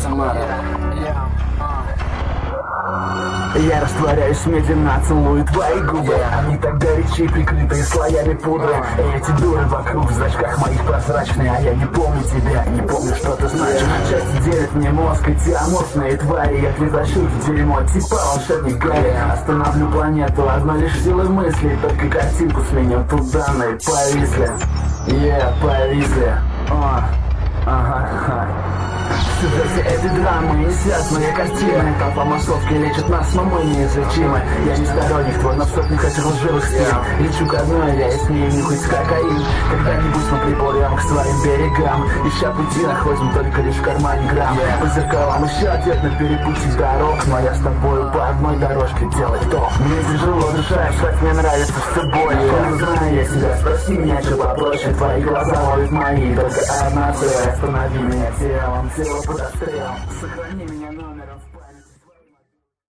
Самара. Я растворяюсь медленно, целую твои губы. Они так горячи, прикрытые слоями пудры. Эти дуры вокруг в зрачках моих прозрачные. А я не помню тебя, не помню, что ты значишь. Части делят мне мозг, эти аморфные твари. Я превращу в дерьмо, типа волшебник Гарри. Остановлю планету одной лишь силой мысли. Только картинку сменю, тут данные повисли. Повисли. В сюжете этой драмы не связанные картины. Толпа массовки лечит нас, но мы неизлечимы. Я не сторонник твой, но в сотнях этих лживых стен. Лечу к одной, я и смею нюхать кокаин. Когда-нибудь мы приплывем к своим берегам. Ища пути, находим только лишь в кармане грамм. По зеркалам еще ответ на перепутье дорог. Но я с тобою по одной дорожке делать то. Мне тяжело дышать, хоть мне нравится все более. Не знаю я себя, спроси меня, что попроще. Твои глаза ловят мои, только одна цель. Останови меня телом, тело под обстрелом. Сохрани меня номером в памяти.